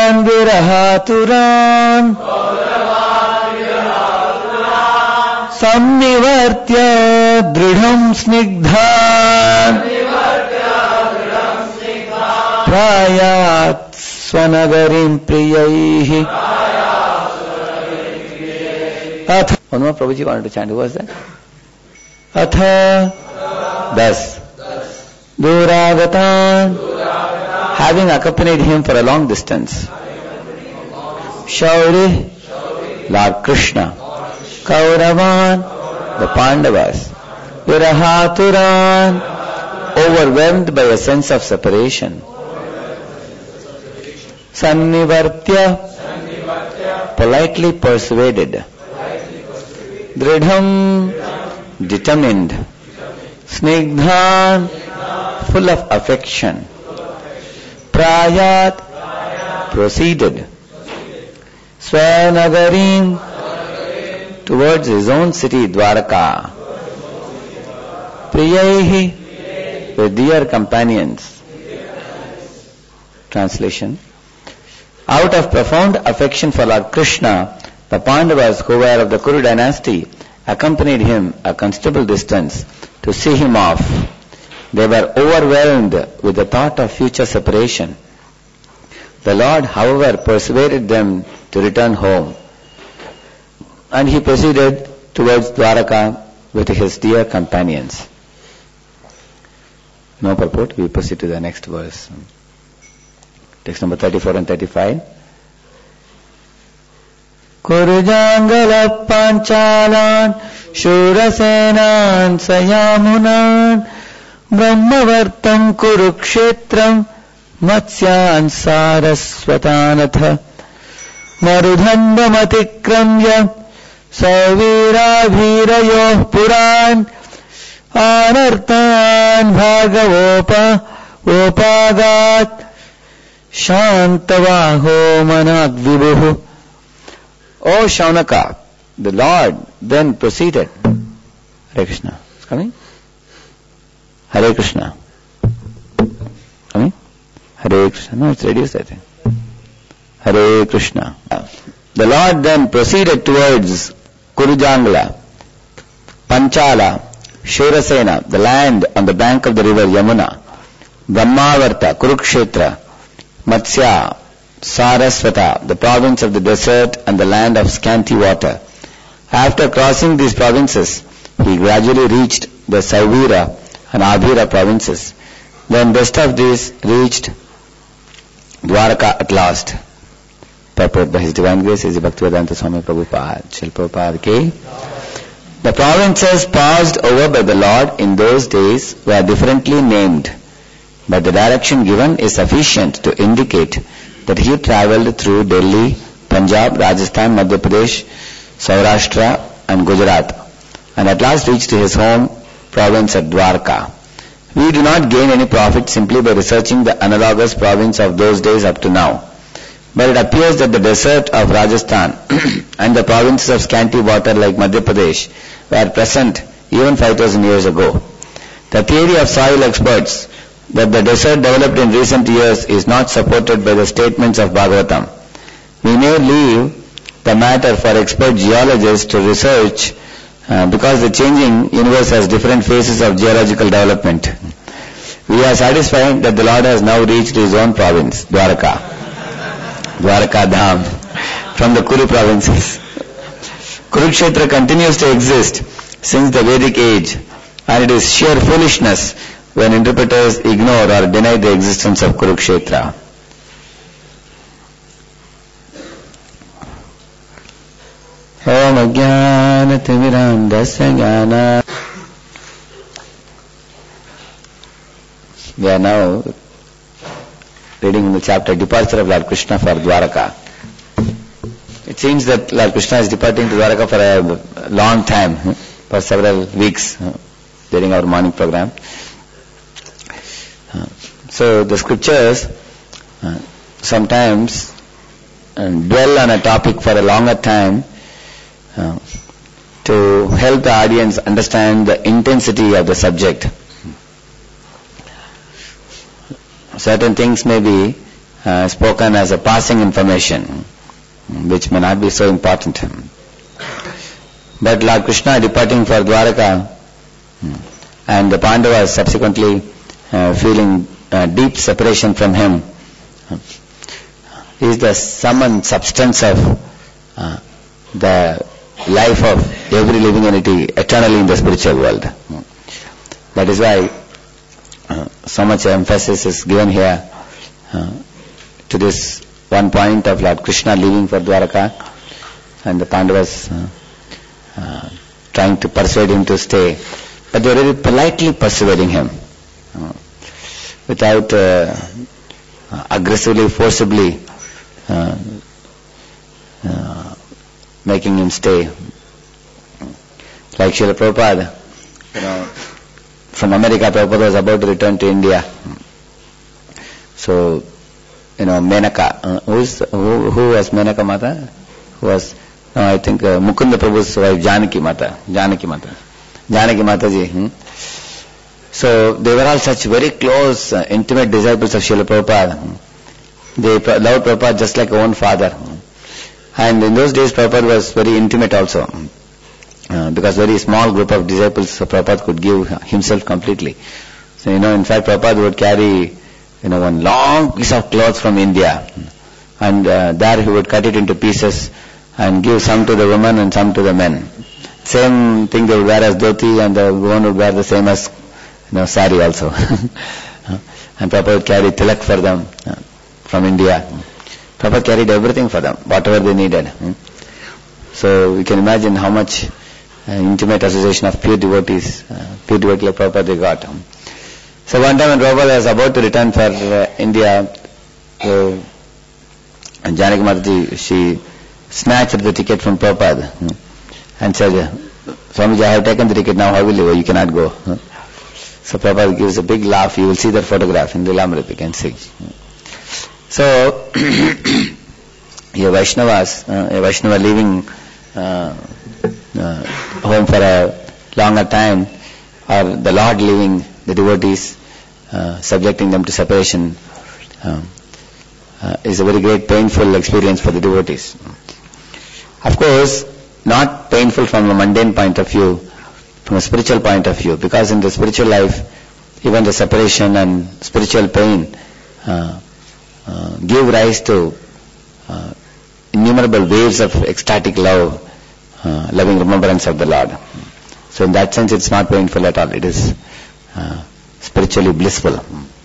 Virahaturan Samnivartya Dridham Snigdhan Prayat Swanagarim Priyaihi. Atha. One more Prabhuji wanted to chant. Who was that? Atha. Das. Duragatan. Having accompanied him for a long distance. Shauri. Lord Krishna. Kauravan. The Pandavas. Virahaturan. Overwhelmed by a sense of separation. Sannivartya. Politely persuaded. Dridham. Determined. Snigdhan. Full of affection. Prayat. Proceeded. Swanagarim. Towards his own city Dwaraka. Priyaihi. With dear companions. Translation. Out of profound affection for Lord Krishna, the Pandavas, who were of the Kuru dynasty, accompanied him a considerable distance to see him off. They were overwhelmed with the thought of future separation. The Lord, however, persuaded them to return home, and he proceeded towards Dwaraka with his dear companions. No purport. We proceed to the next verse. Text number 34 and 35. Kurujangala Panchalan Shurasenan Sayamunan Brahmavartam Kurukshetram Matsyan Saraswatanatha Marudhandamatikramya Savirabhirayoh Puran Anartan Bhagavopagat Shantavaho Manat Vibhuhu. O Shaunaka, the Lord then proceeded. Hare Krishna. It's coming? Hare Krishna. Coming? Hare Krishna. No, it's reduced, I think. Hare Krishna. The Lord then proceeded towards Kurujangala, Panchala, Shurasena, the land on the bank of the river Yamuna, Brahmavarta, Kurukshetra, Matsya, Saraswata, the province of the desert and the land of scanty water. After crossing these provinces, he gradually reached the Sauvira and Abhira provinces. Then rest of these reached Dwaraka at last. Purport by His Divine Grace is Bhaktivedanta Swami Prabhupada. Shri Prabhupada ki. The provinces passed over by the Lord in those days were differently named, but the direction given is sufficient to indicate that he travelled through Delhi, Punjab, Rajasthan, Madhya Pradesh, Saurashtra and Gujarat, and at last reached his home province at Dwarka. We do not gain any profit simply by researching the analogous province of those days up to now. But it appears that the desert of Rajasthan and the provinces of scanty water like Madhya Pradesh were present even 5,000 years ago. The theory of soil experts that the desert developed in recent years is not supported by the statements of Bhagavatam. We may leave the matter for expert geologists to research because the changing universe has different phases of geological development. We are satisfied that the Lord has now reached his own province, Dwaraka Dham, from the Kuru provinces. Kurukshetra continues to exist since the Vedic age, and it is sheer foolishness when interpreters ignore or deny the existence of Kurukshetra. Om Ajnana Timirandasya Jnana. We are now reading the chapter Departure of Lord Krishna for Dwaraka. It seems that Lord Krishna is departing to Dwaraka for a long time, for several weeks during our morning program. So the scriptures sometimes dwell on a topic for a longer time to help the audience understand the intensity of the subject. Certain things may be spoken as a passing information, which may not be so important. But Lord Krishna departing for Dwaraka, and the Pandavas subsequently feeling deep separation from him, is the sum and substance of the life of every living entity eternally in the spiritual world. That is why so much emphasis is given here to this one point of Lord Krishna leaving for Dwaraka and the Pandavas trying to persuade him to stay. But they were very politely persuading him without aggressively, forcibly making him stay. Like Srila Prabhupada, from America, Prabhupada was about to return to India. So, Menaka, who was Menaka Mata? Who was, I think Mukunda Prabhu's wife, Janaki Mata. Janaki Mataji. So, they were all such very close, intimate disciples of Srila Prabhupada. They loved Prabhupada just like own father. And in those days, Prabhupada was very intimate also. Because very small group of disciples of Prabhupada could give himself completely. So, in fact, Prabhupada would carry, one long piece of cloth from India. And there he would cut it into pieces and give some to the women and some to the men. Same thing they would wear as dhoti, and the woman would wear the same as, sari also. And Prabhupada would carry tilak for them from India. Prabhupada carried everything for them, whatever they needed. So you can imagine how much intimate association of pure devotees, pure devotee like Prabhupada they got. So one time when Prabhupada was about to return for India, and Janaki Mataji, she snatched the ticket from Prabhupada and said, Swamiji, I have taken the ticket, now how will you go? You cannot go. So Prabhupada gives a big laugh. You will see that photograph in Lilamrita, you can see. So, a Vaishnava leaving home for a longer time, or the Lord leaving the devotees, subjecting them to separation, is a very great painful experience for the devotees. Of course, not painful from a mundane point of view, from a spiritual point of view, because in the spiritual life, even the separation and spiritual pain give rise to innumerable waves of ecstatic love, loving remembrance of the Lord. So in that sense, it's not painful at all. It is spiritually blissful.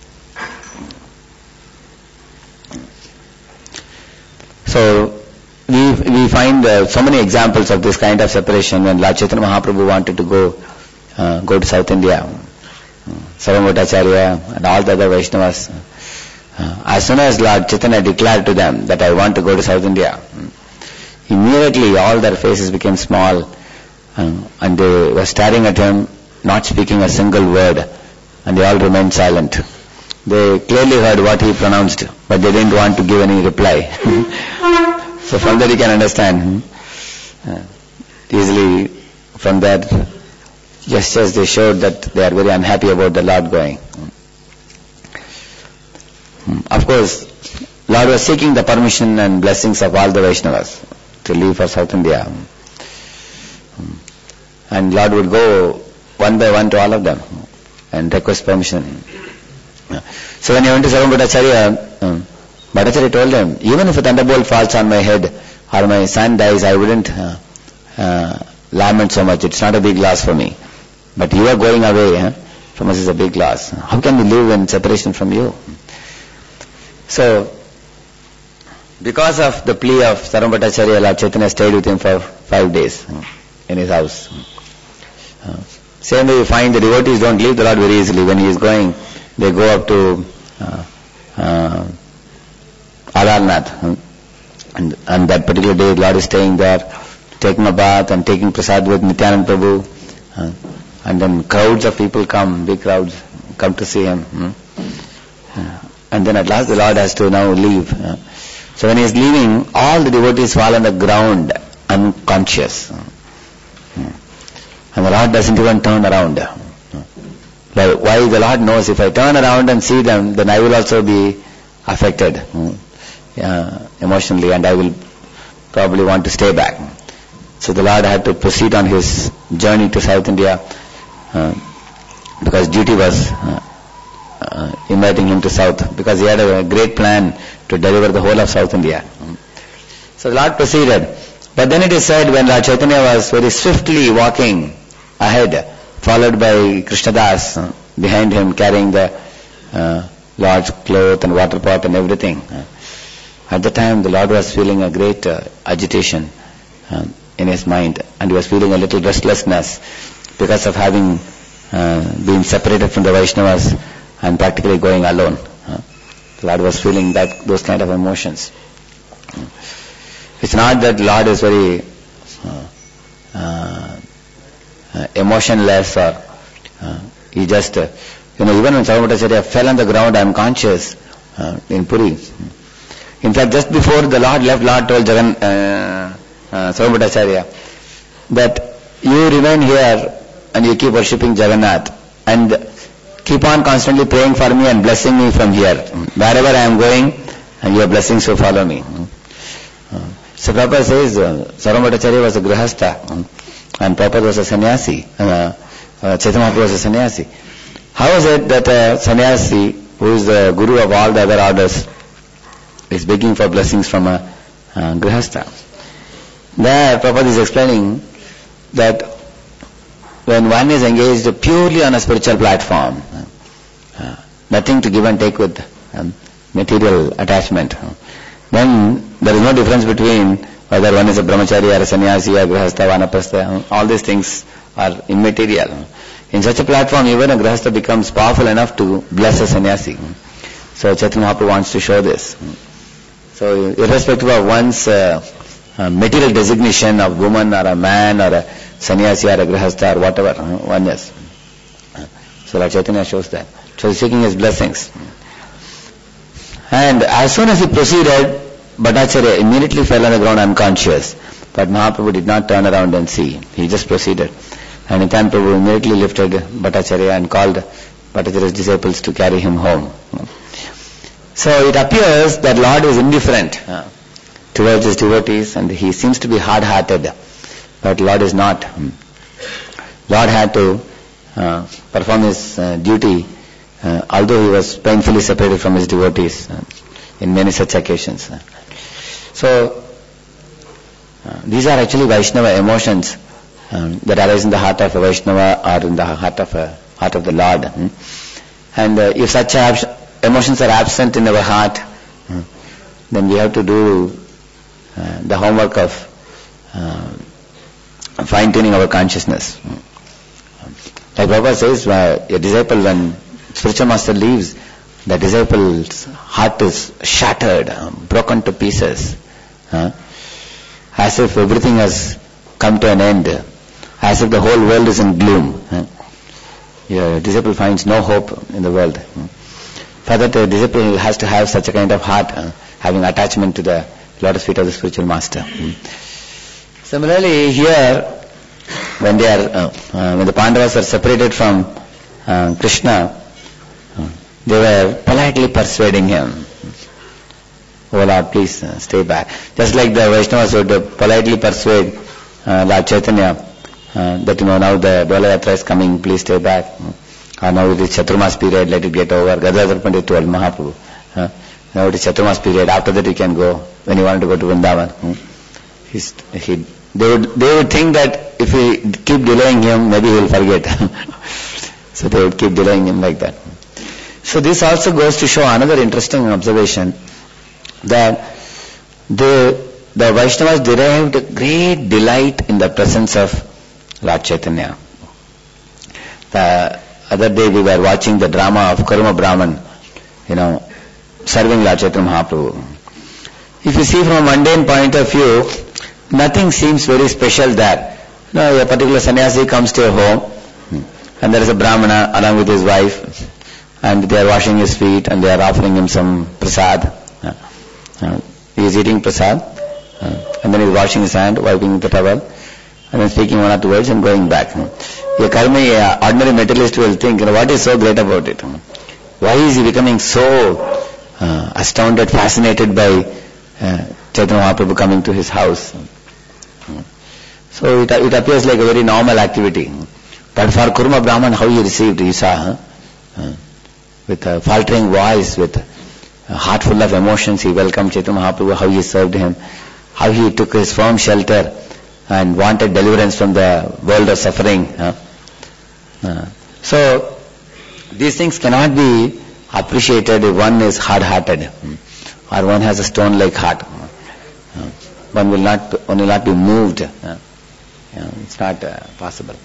So we find so many examples of this kind of separation when Lord Chaitanya Mahaprabhu wanted to go to South India. Sarvabhaumacharya and all the other Vaishnavas. As soon as Lord Chaitanya declared to them that I want to go to South India, immediately all their faces became small, and they were staring at him, not speaking a single word, and they all remained silent. They clearly heard what he pronounced, but they didn't want to give any reply. So from that you can understand easily from that gestures they showed that they are very unhappy about the Lord going. Of course, Lord was seeking the permission and blessings of all the Vaishnavas to leave for South India. And Lord would go one by one to all of them and request permission. So when he went to Sarvabhaumacharya, Bhattacharya told him, even if a thunderbolt falls on my head or my son dies, I wouldn't lament so much. It's not a big loss for me. But you are going away from us is a big loss. How can we live in separation from you? So, because of the plea of Sarvabhaumacharya, Lord Chaitanya stayed with him for 5 days in his house. Same way you find the devotees don't leave the Lord very easily. When he is going, they go up to Alarnath, and that particular day the Lord is staying there, taking a bath and taking prasad with Nityananda Prabhu, and then crowds of people come, big crowds come to see him, and then at last the Lord has to now leave. So when he is leaving, all the devotees fall on the ground unconscious, and the Lord doesn't even turn around. Why? The Lord knows if I turn around and see them, then I will also be affected emotionally, and I will probably want to stay back. So the Lord had to proceed on his journey to South India because duty was inviting him to South, because he had a great plan to deliver the whole of South India. So the Lord proceeded. But then it is said, when Lord Chaitanya was very swiftly walking ahead, followed by Krishnadas behind him, carrying the Lord's cloth and water pot and everything, at the time the Lord was feeling a great agitation in his mind, and he was feeling a little restlessness because of having been separated from the Vaishnavas and practically going alone. The Lord was feeling those kind of emotions. It's not that Lord is very emotionless, or he just, even when Sarvabhattacharya fell on the ground unconscious in Puri. In fact, just before the Lord left, Lord told Sarvabhattacharya that you remain here and you keep worshipping Jagannath and keep on constantly praying for me and blessing me from here. Wherever I am going, and your blessings will follow me. So Prabhupada says Sarvabhattacharya was a grihastha and Prabhupada was a sannyasi. Chaitanya Mahaprabhu was a sannyasi. How is it that a sannyasi, who is the guru of all the other orders, is begging for blessings from a grihastha? There Prabhupada is explaining that when one is engaged purely on a spiritual platform, nothing to give and take with material attachment, then there is no difference between whether one is a brahmachari or a sannyasi or grihastha, vanaprastha. All these things are immaterial. In such a platform, even a grihastha becomes powerful enough to bless a sannyasi. So Chaitanya Mahaprabhu wants to show this. So irrespective of one's material designation of woman or a man or a sannyasi or a grihastha or whatever one is. So Lord Chaitanya shows that. So he's seeking his blessings. And as soon as he proceeded, Bhattacharya immediately fell on the ground unconscious. But Mahaprabhu did not turn around and see. He just proceeded. And Nityananda Prabhu immediately lifted Bhattacharya and called Bhattacharya's disciples to carry him home. So it appears that Lord is indifferent towards his devotees, and he seems to be hard-hearted. But Lord is not. Lord had to perform his duty, although he was painfully separated from his devotees in many such occasions. So these are actually Vaishnava emotions that arise in the heart of a Vaishnava or in the heart of the Lord. And if such emotions are absent in our heart, then we have to do the homework of fine-tuning our consciousness. Like Prabhupada says, a disciple, when spiritual master leaves, the disciple's heart is shattered, broken to pieces, as if everything has come to an end, as if the whole world is in gloom. A disciple finds no hope in the world. For that, a disciple has to have such a kind of heart, having attachment to the lotus feet of the spiritual master. Similarly, here, when the Pandavas are separated from Krishna, they were politely persuading him, "Oh Lord, please stay back." Just like the Vaishnavas would politely persuade Lord Chaitanya that now the Dola Yatra is coming, please stay back. Or now it is Chaturmas period, let it get over. Gadadhar Pandit told Mahaprabhu, now it is Chaturmas period, after that you can go, when you want to go to Vrindavan. They would think that if we keep delaying him, maybe he will forget. So they would keep delaying him like that. So this also goes to show another interesting observation, that the Vaishnavas derived great delight in the presence of Lord Chaitanya. The other day we were watching the drama of Karma Brahman, serving Lord Chaitanya Mahaprabhu. If you see from a mundane point of view, nothing seems very special there. A particular sannyasi comes to your home, and there is a Brahmana along with his wife, and they are washing his feet and they are offering him some prasad. He is eating prasad, and then he is washing his hand, wiping the towel, and then speaking one or two words and going back. A karmi, ordinary materialist will think, what is so great about it? Why is he becoming so astounded, fascinated by Chaitanya Mahaprabhu coming to his house. So it appears like a very normal activity. But for Kurma Brahman, how he received, you saw, with a faltering voice, with a heart full of emotions, he welcomed Chaitanya Mahaprabhu, how he served him, how he took his firm shelter and wanted deliverance from the world of suffering. So these things cannot be appreciated if one is hard-hearted or one has a stone-like heart. One will not be moved. It's not possible.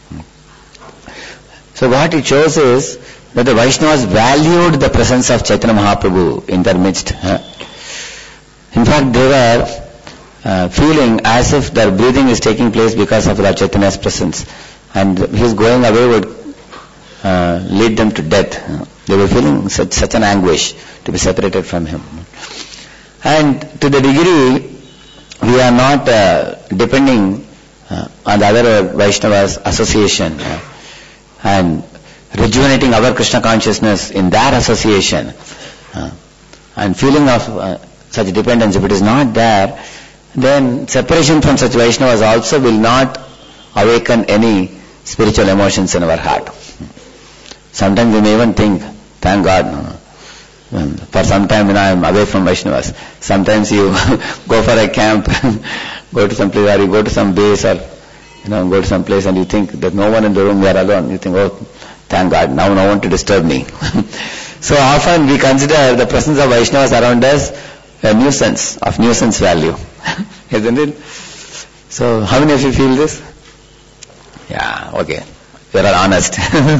So what it shows is that the Vaishnavas valued the presence of Chaitanya Mahaprabhu in their midst. In fact, they were feeling as if their breathing is taking place because of Lord Chaitanya's presence, and his going away would lead them to death. They were feeling such an anguish to be separated from him. And to the degree we are not depending on the other Vaishnavas' association and rejuvenating our Krishna consciousness in their association and feeling of such dependence, if it is not there, then separation from such Vaishnavas also will not awaken any spiritual emotions in our heart. Sometimes we may even think, thank God, for some time when I am away from Vaishnavas. Sometimes you go for a camp, go to some place, or you go to some base, or go to some place and you think there's no one in the room, we are alone. You think, oh, thank God, now no one to disturb me. So often we consider the presence of Vaishnavas around us a nuisance, of nuisance value. Isn't it? So how many of you feel this? Yeah, okay. You are honest.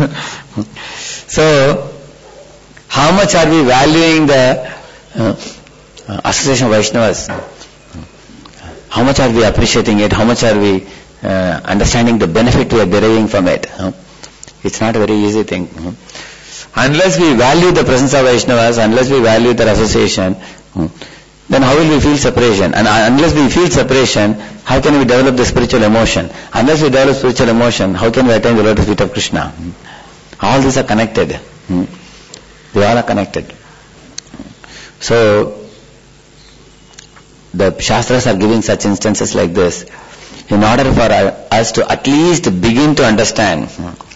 So, how much are we valuing the association of Vaishnavas? How much are we appreciating it? How much are we understanding the benefit we are deriving from it? It's not a very easy thing. Unless we value the presence of Vaishnavas, unless we value their association, then how will we feel separation? And unless we feel separation, how can we develop the spiritual emotion? Unless we develop spiritual emotion, how can we attain the lotus feet of Krishna? All these are connected. They all are connected. So, the Shastras are giving such instances like this in order for us to at least begin to understand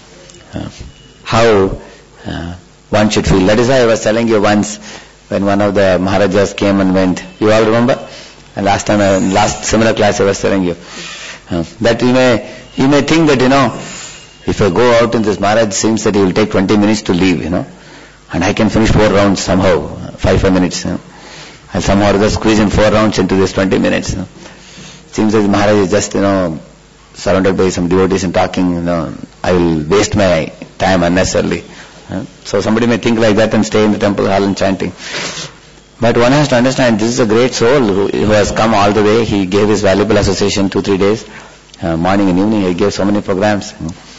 how one should feel. That is why I was telling you once, when one of the Maharajas came and went. You all remember? And last similar class I was telling you. That you may think that, if I go out in this Maharaj, seems that he will take 20 minutes to leave, and I can finish 4 rounds somehow, 5 minutes. I'll somehow just squeeze in 4 rounds into this 20 minutes. Seems that Maharaj is just, surrounded by some devotees and talking, I will waste my time unnecessarily. So somebody may think like that and stay in the temple hall and chanting. But one has to understand, this is a great soul who has come all the way. He gave his valuable association 2-3 days, morning and evening. He gave so many programs.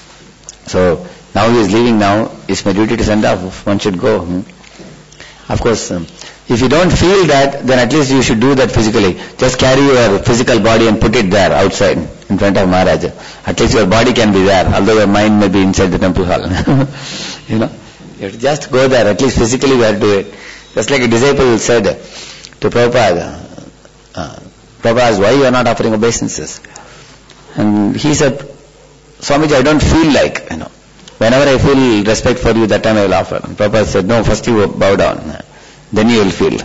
So now he is leaving now. It's my duty to send off. One should go. Of course, if you don't feel that, then at least you should do that physically. Just carry your physical body and put it there outside in front of Maharaj. At least your body can be there, although your mind may be inside the temple hall. You have to just go there. At least physically we have to do it. Just like a disciple said to Prabhupada, Prabhupada asked, why you are not offering obeisances? And he said, Swamiji, I don't feel like, whenever I feel respect for you, that time I will offer. And Prabhupada said, no, first you bow down, then you will feel.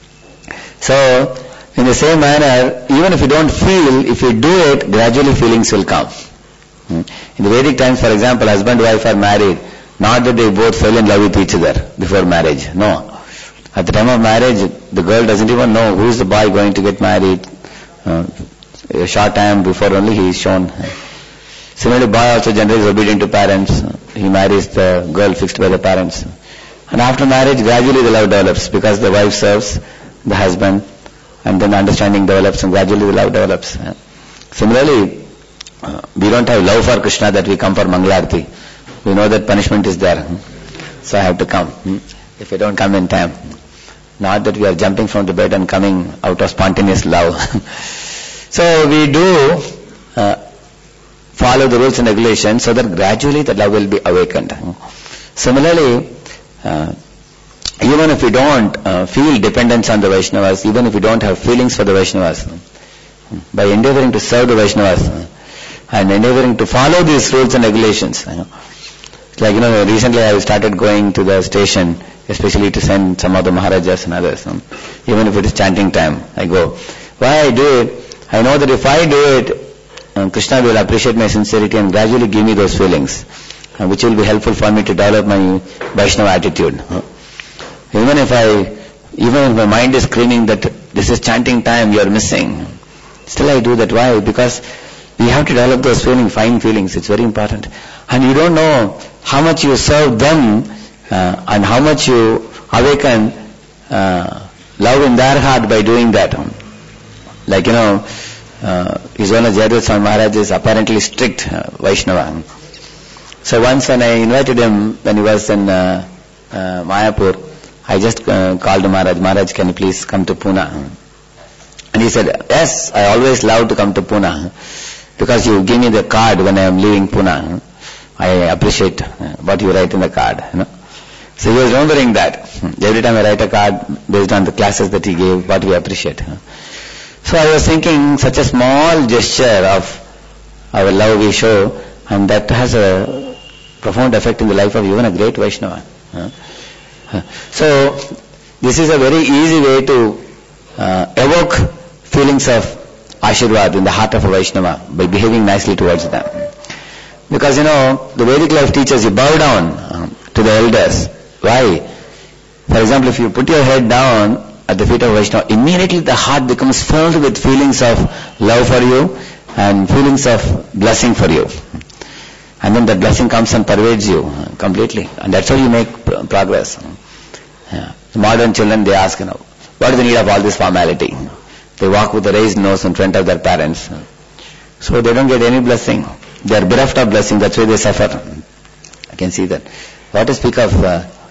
So, in the same manner, even if you don't feel, if you do it, gradually feelings will come. In the Vedic times, for example, husband and wife are married, not that they both fell in love with each other before marriage. No. At the time of marriage, the girl doesn't even know who is the boy going to get married. A short time before only he is shown. Similarly, boy also generally is obedient to parents. He marries the girl fixed by the parents. And after marriage, gradually the love develops because the wife serves the husband, and then understanding develops, and gradually the love develops. Similarly, we don't have love for Krishna that we come for Mangalarti. We know that punishment is there. So I have to come. If I don't come in time. Not that we are jumping from the bed and coming out of spontaneous love. So we do follow the rules and regulations so that gradually the love will be awakened. Similarly, even if we don't feel dependence on the Vaishnavas, even if we don't have feelings for the Vaishnavas, by endeavoring to serve the Vaishnavas and endeavoring to follow these rules and regulations, like recently I started going to the station, especially to send some of the Maharajas and others. Even if it is chanting time, I go. Why I do it? I know that if I do it, Krishna will appreciate my sincerity and gradually give me those feelings, which will be helpful for me to develop my Vaishnava attitude. Even if my mind is screaming that this is chanting time, you are missing, still I do that. Why? Because we have to develop those feelings, fine feelings. It's very important. And you don't know how much you serve them and how much you awaken love in their heart by doing that. Like, His Holiness Jayadeva Swami Maharaj is apparently strict Vaishnava. So once when I invited him, when he was in Mayapur, I just called Maharaj, can you please come to Pune? And he said, yes, I always love to come to Pune, because you give me the card when I am leaving Pune. I appreciate what you write in the card. So he was remembering that. Every time I write a card based on the classes that he gave, what we appreciate. So I was thinking, such a small gesture of our love we show, and that has a profound effect in the life of even a great Vaishnava. So this is a very easy way to evoke feelings of Ashirvad in the heart of a Vaishnava by behaving nicely towards them. Because the Vedic life teaches you bow down to the elders. Why? For example, if you put your head down at the feet of Vaishnava, immediately the heart becomes filled with feelings of love for you and feelings of blessing for you. And then that blessing comes and pervades you completely. And that's how you make progress. Modern children, they ask, what is the need of all this formality? They walk with a raised nose in front of their parents. So they don't get any blessing. They are bereft of blessing. That's why they suffer. I can see that. What to speak of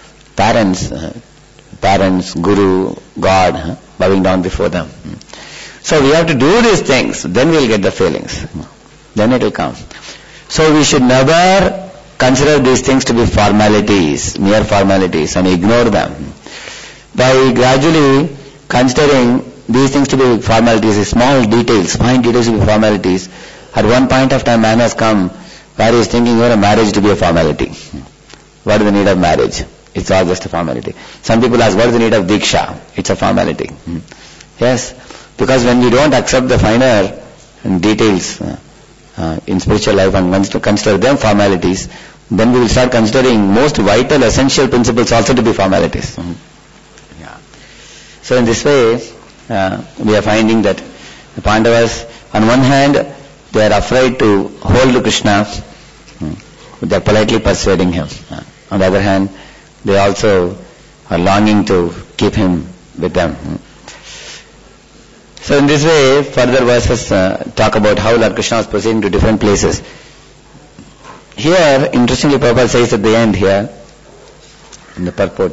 parents, Guru, God, bowing down before them. So we have to do these things. Then we'll get the feelings. Then it will come. So we should never consider these things to be formalities, mere formalities, and ignore them. By gradually considering these things to be formalities, small details, fine details to be formalities, at one point of time man has come where he is thinking even a marriage to be a formality. What is the need of marriage? It's all just a formality. Some people ask, what is the need of Diksha? It's a formality. Yes, because when we don't accept the finer details in spiritual life and consider them formalities, then we will start considering most vital, essential principles also to be formalities. So in this way, we are finding that the Pandavas, on one hand, they are afraid to hold Krishna, they are politely persuading him. On the other hand, they also are longing to keep him with them. So in this way, further verses talk about how Lord Krishna was proceeding to different places. Here, interestingly, Prabhupada says at the end here, in the purport,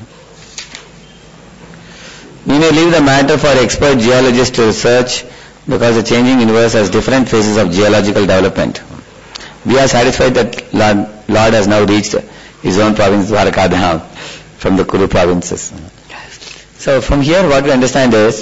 we may leave the matter for expert geologists to research, because the changing universe has different phases of geological development. We are satisfied that Lord has now reached his own province, Dwarakadham, from the Kuru provinces. So from here what we understand is,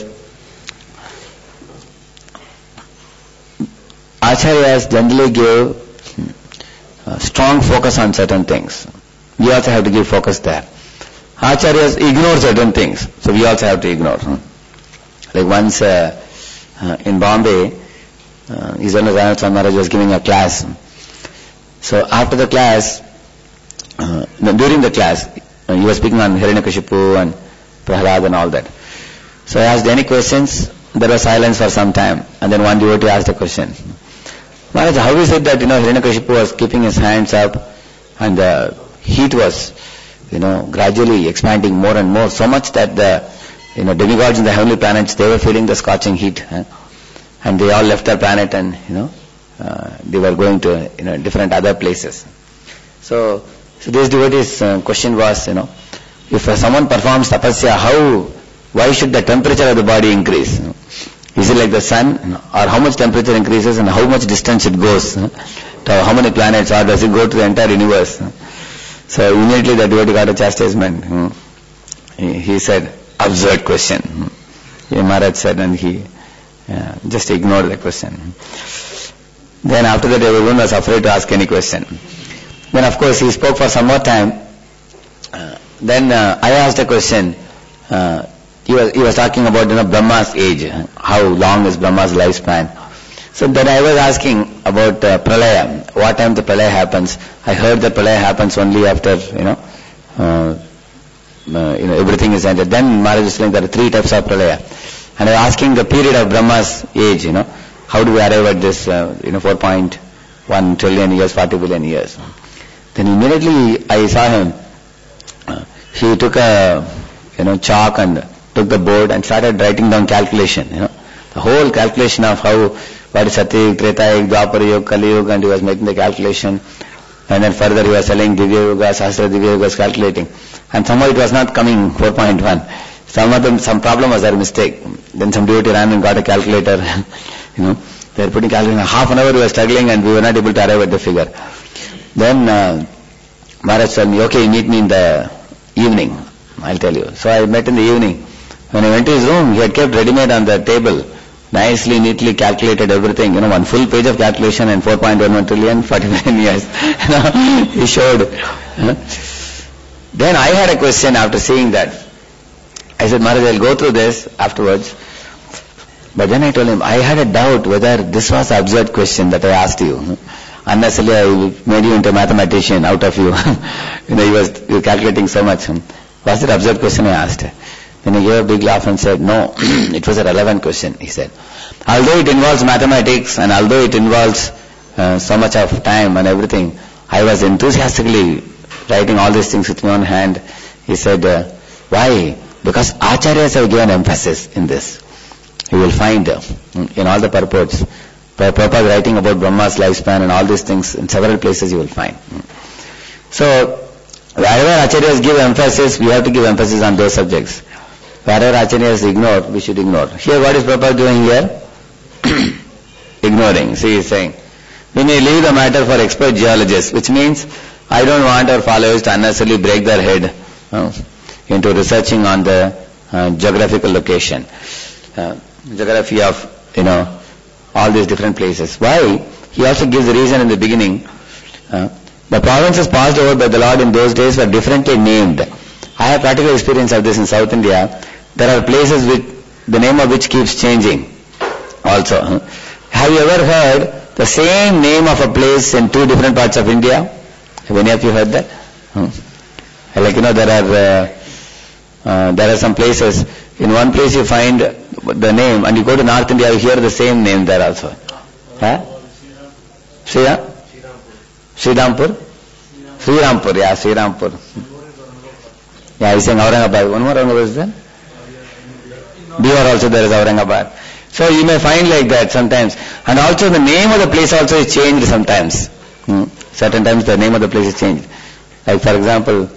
Acharyas generally give strong focus on certain things. We also have to give focus there. Acharyas ignore certain things, so we also have to ignore. Like once in Bombay, His Holiness Jayadeva Swami Maharaj was giving a class. So after the class, during the class, he was speaking on Hiranyakashipu and Prahlad and all that. So I asked any questions. There was silence for some time, and then one devotee asked a question. Maharaj, how is it that Hiranyakashipu was keeping his hands up and the heat was gradually expanding more and more, so much that the demigods in the heavenly planets, they were feeling the scorching heat, and they all left their planet and they were going to different other places. So this devotee's question was, if someone performs tapasya, why should the temperature of the body increase? Is it like the sun, or how much temperature increases and how much distance it goes to how many planets, or does it go to the entire universe? So immediately the devotee got a chastisement. he said, absurd question. Maharaj said, and he just ignored the question. Then after that, everyone was afraid to ask any question. Then of course he spoke for some more time. Then I asked a question. He was talking about Brahma's age. How long is Brahma's lifespan? So then I was asking about Pralaya. What time the Pralaya happens? I heard that Pralaya happens only after everything is ended. Then Maharaj was saying there are 3 types of Pralaya. And I was asking the period of Brahma's age. How do we arrive at this 4.1 trillion years, 40 billion years? Then immediately I saw him. He took a chalk and took the board and started writing down calculation. The whole calculation of what is Satyayug, Tretayug, Dwapara Kali Yuga, and he was making the calculation. And then further he was telling Divya Yuga, Sahasra Divya Yuga, was calculating. And somehow it was not coming 4.1. Some problem was there, mistake. Then some devotee ran and got a calculator. They were putting calculator. Half an hour we were struggling and we were not able to arrive at the figure. Then Maharaj told me, okay, meet me in the evening. I'll tell you. So I met in the evening. When I went to his room, he had kept ready-made on the table. Nicely, neatly calculated everything. One full page of calculation and 4.11 trillion, 40 million years. He showed. Then I had a question after seeing that. I said, Maharaj, I'll go through this afterwards. But then I told him, I had a doubt whether this was an absurd question that I asked you. Unnecessarily I made you into a mathematician out of you. You were calculating so much. Was it an absurd question I asked? Then he gave a big laugh and said, no, it was a relevant question, he said. Although it involves mathematics and although it involves so much of time and everything, I was enthusiastically writing all these things with my own hand. He said, why? Because Acharyas have given emphasis in this. You will find in all the purports, Prabhupada writing about Brahma's lifespan and all these things in several places you will find. So, wherever Acharyas give emphasis, we have to give emphasis on those subjects. Wherever Acharyas ignore, we should ignore. Here what is Prabhupada doing here? Ignoring. See, he is saying, we may leave the matter for expert geologists, which means I don't want our followers to unnecessarily break their head into researching on the geographical location, geography of, all these different places. Why? He also gives the reason in the beginning. The provinces passed over by the Lord in those days were differently named. I have practical experience of this in South India. There are places with the name of which keeps changing also. Have you ever heard the same name of a place in 2 different parts of India? Have any of you heard that? There are some places. In one place you find the name and you go to North India, you hear the same name there also. Srirampur? Srirampur, yeah, Srirampur. Yeah, he's saying Aurangabad. One more Aurangabad is there? Bihar also there is Aurangabad. So you may find like that sometimes. And also the name of the place also is changed sometimes. Certain times the name of the place is changed. Like for example,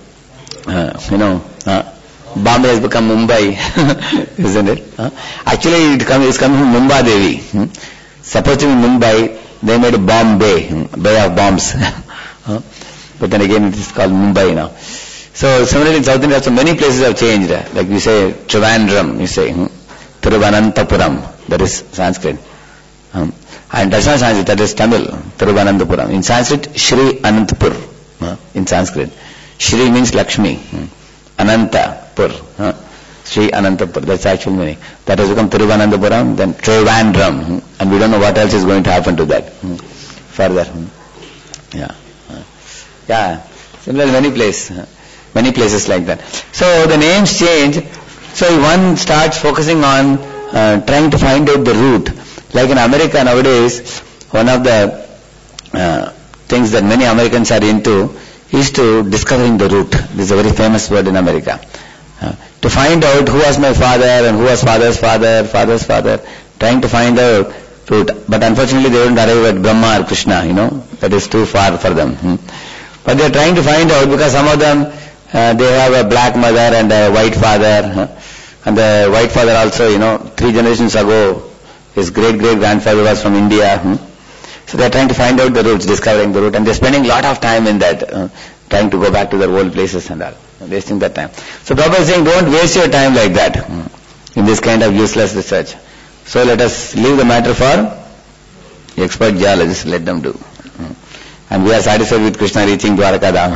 Bombay has become Mumbai, isn't it? Actually it's coming from Mumbai Devi. Supposed to be Mumbai, they made Bombay, Bay of Bombs. But then again it is called Mumbai now. So similarly in South India, so many places have changed. Like we say Trivandrum, you say Thiruvananthapuram, that is Sanskrit. And that's not Sanskrit, that is Tamil, Thiruvananthapuram. In Sanskrit, Shri Anantapur, in Sanskrit. Shri means Lakshmi, Anantapur, Shri Anantapur, that's actual meaning. That has become Thiruvananthapuram, then Trivandrum, and we don't know what else is going to happen to that further. Yeah. Similarly, many places like that. So the names change. So one starts focusing on trying to find out the root. Like in America nowadays, one of the things that many Americans are into is to discovering the root. This is a very famous word in America. To find out who was my father and who was father's father, trying to find out root. But unfortunately they don't arrive at Brahma or Krishna, that is too far for them. But they are trying to find out because some of them, they have a black mother and a white father. And the white father also, 3 generations ago, his great-great-grandfather was from India. So they are trying to find out the roots, discovering the root. And they are spending a lot of time in that, trying to go back to their old places and all, wasting that time. So Prabhupada is saying, don't waste your time like that in this kind of useless research. So let us leave the matter for expert geologists, let them do. And we are satisfied with Krishna reaching Dwaraka Dham.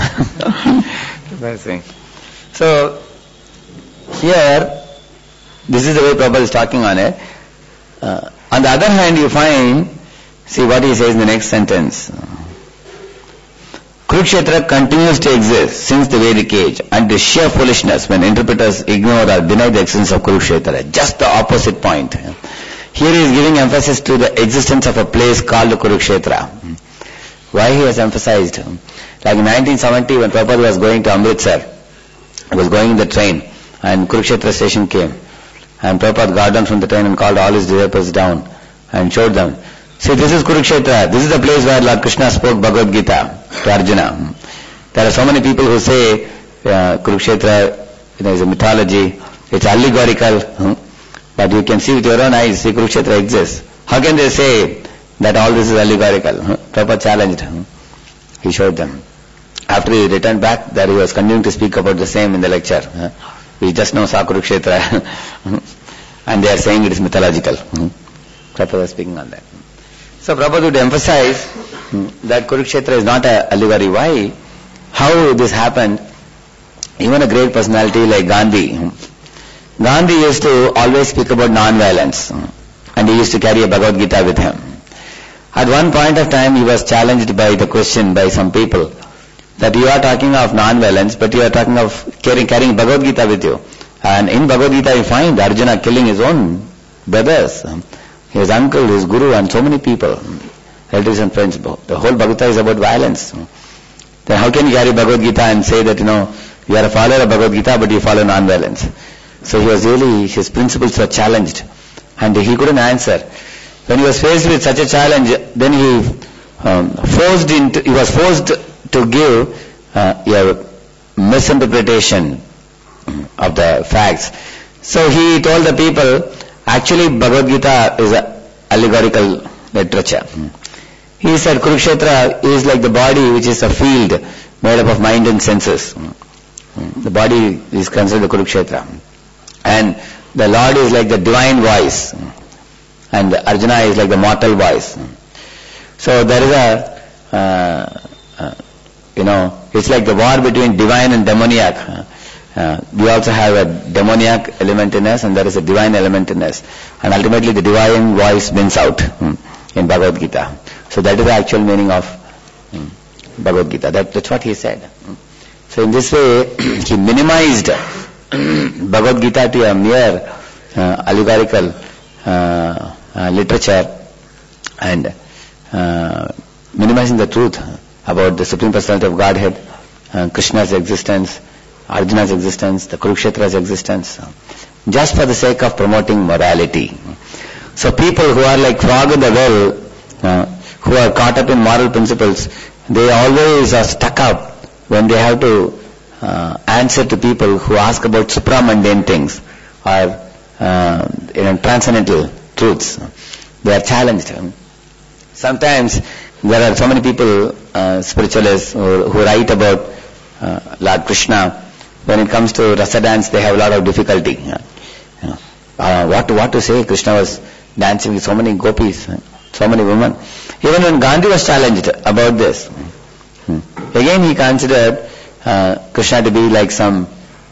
So here, this is the way Prabhupada is talking on it. On the other hand, you find, see what he says in the next sentence. Kurukshetra continues to exist since the Vedic age, and the sheer foolishness when interpreters ignore or deny the existence of Kurukshetra. Just the opposite point. Here he is giving emphasis to the existence of a place called Kurukshetra. Why he has emphasized? Like in 1970 when Prabhupada was going to Amritsar, he was going in the train and Kurukshetra station came. And Prabhupada got down from the train and called all his disciples down and showed them. See, this is Kurukshetra. This is the place where Lord Krishna spoke Bhagavad Gita to Arjuna. There are so many people who say Kurukshetra is a mythology, it's allegorical. But you can see with your own eyes, see Kurukshetra exists. How can they say that all this is allegorical? Prabhupada challenged. He showed them. After he returned back, there he was continuing to speak about the same in the lecture. We just now saw Kurukshetra and they are saying it is mythological. Prabhupada was speaking on that. So Prabhupada would emphasize that Kurukshetra is not an allegory. Why? How this happened? Even a great personality like Gandhi. Gandhi used to always speak about non-violence and he used to carry a Bhagavad Gita with him. At one point of time he was challenged by the question by some people that you are talking of non-violence but you are talking of carrying Bhagavad Gita with you. And in Bhagavad Gita you find Arjuna killing his own brothers, his uncle, his guru and so many people, relatives and friends. The whole Bhagavad Gita is about violence. Then how can you carry Bhagavad Gita and say that you are a follower of Bhagavad Gita but you follow non-violence? So he was really, his principles were challenged and he couldn't answer. When he was faced with such a challenge, then he was forced to give a misinterpretation of the facts. So he told the people, actually Bhagavad Gita is an allegorical literature. He said Kurukshetra is like the body which is a field made up of mind and senses. The body is considered the Kurukshetra. And the Lord is like the divine voice. And Arjuna is like the mortal voice. So there is it's like the war between divine and demoniac. We also have a demoniac element in us and there is a divine element in us. And ultimately the divine voice wins out in Bhagavad Gita. So that is the actual meaning of Bhagavad Gita. That's what he said. So in this way, he minimized Bhagavad Gita to a mere allegorical literature and minimizing the truth about the Supreme Personality of Godhead, Krishna's existence, Arjuna's existence, the Kurukshetra's existence, just for the sake of promoting morality. So people who are like frog in the well, who are caught up in moral principles, they always are stuck up when they have to answer to people who ask about supramundane things or transcendental truths. They are challenged. Sometimes there are so many people, spiritualists, who write about Lord Krishna. When it comes to rasa dance, they have a lot of difficulty. What to say? Krishna was dancing with so many gopis, so many women. Even when Gandhi was challenged about this, again he considered Krishna to be like some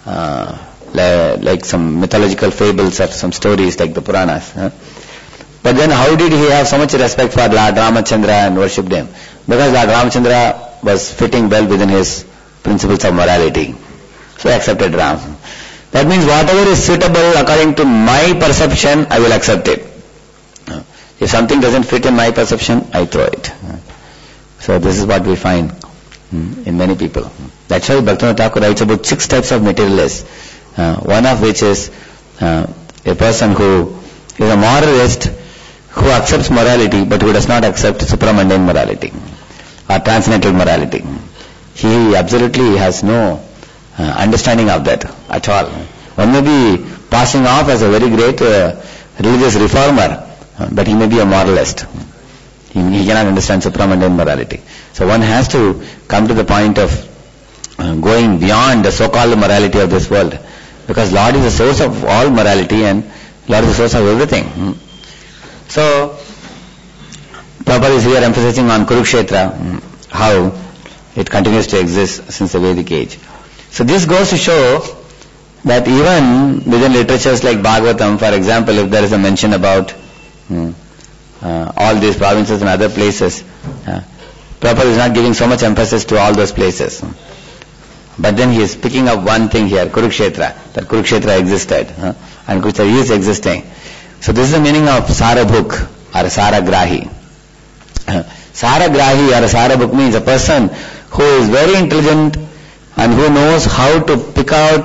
mythological fables or some stories like the Puranas. But then how did he have so much respect for Lord Ramachandra and worshipped him? Because Lord Ramachandra was fitting well within his principles of morality. So I accepted Ram. That means whatever is suitable according to my perception, I will accept it. If something doesn't fit in my perception, I throw it. So this is what we find in many people. That's why Bhaktivinoda Thakur writes about 6 types of materialists. One of which is a person who is a moralist who accepts morality but who does not accept supramundane morality or transcendental morality. He absolutely has no understanding of that at all. One may be passing off as a very great religious reformer, but he may be a moralist. He cannot understand supramundane morality. So one has to come to the point of going beyond the so-called morality of this world. Because Lord is the source of all morality and Lord is the source of everything. So, Prabhupada is here emphasizing on Kurukshetra, how it continues to exist since the Vedic age. So this goes to show that even within literatures like Bhagavatam, for example, if there is a mention about all these provinces and other places, Prabhupada is not giving so much emphasis to all those places. But then he is picking up one thing here, Kurukshetra, that Kurukshetra existed, and Kurukshetra is existing. So this is the meaning of Sarabhuk or Saragrahi. Saragrahi or Sarabhuk means a person who is very intelligent and who knows how to pick out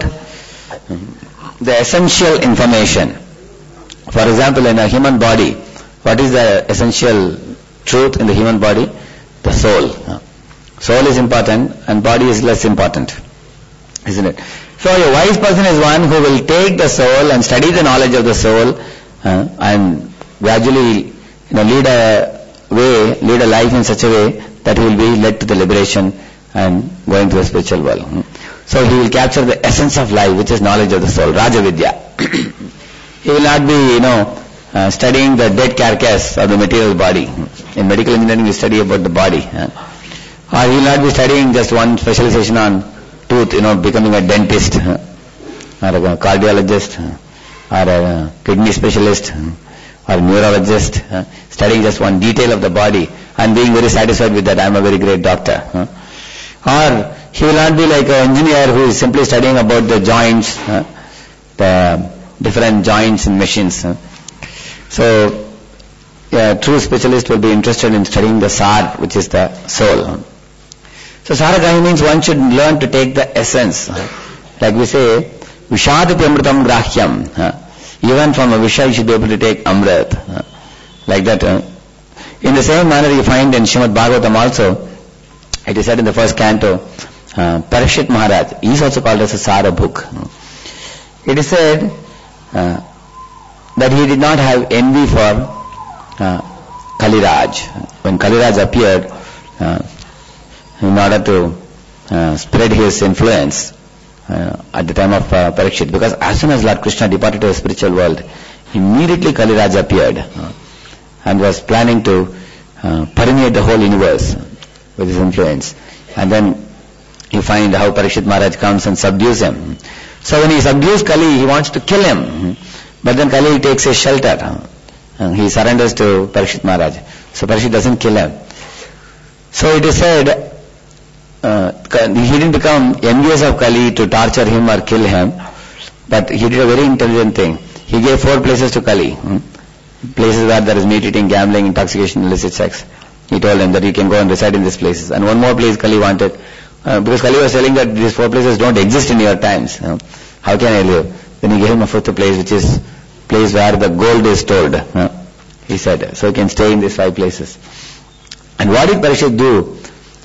the essential information. For example, in a human body, what is the essential truth in the human body? The soul. Soul is important and body is less important, isn't it? So a wise person is one who will take the soul and study the knowledge of the soul and gradually lead a life in such a way that he will be led to the liberation and going to the spiritual world. So he will capture the essence of life, which is knowledge of the soul, Raja Vidya. He will not be, studying the dead carcass of the material body. In medical engineering, we study about the body. Or he will not be studying just one specialization on tooth, becoming a dentist, or a cardiologist, or a kidney specialist, or a neurologist, studying just one detail of the body and being very satisfied with that, I am a very great doctor. Or he will not be like an engineer who is simply studying about the joints, the different joints and machines. So, a true specialist will be interested in studying the Sar, which is the soul. So, Saragrahi means one should learn to take the essence. Like we say, Vishadapi Amritam Grahyam. Even from a Visha you should be able to take Amrit. Like that. In the same manner you find in Srimad Bhagavatam also, it is said in the first canto, Parikshit Maharaj, he is also called as a Sarabhuk. It is said that he did not have envy for Kaliraj. When Kaliraj appeared, in order to spread his influence at the time of Parikshit, because as soon as Lord Krishna departed to the spiritual world, immediately Kaliraj appeared and was planning to permeate the whole universe with his influence. And then you find how Parikshit Maharaj comes and subdues him. So when he subdues Kali, he wants to kill him. But then Kali takes his shelter. He surrenders to Parikshit Maharaj. So Parikshit doesn't kill him. So it is said, he didn't become envious of Kali to torture him or kill him, but he did a very intelligent thing. He gave 4 places to Kali. Places where there is meat eating, gambling, intoxication, illicit sex. He told him that he can go and reside in these places. And one more place Kali wanted, because Kali was telling that these 4 places don't exist in your times. How can I live? Then he gave him a 5th place, which is place where the gold is stored. He said, so he can stay in these 5 places. And what did Parikshit do?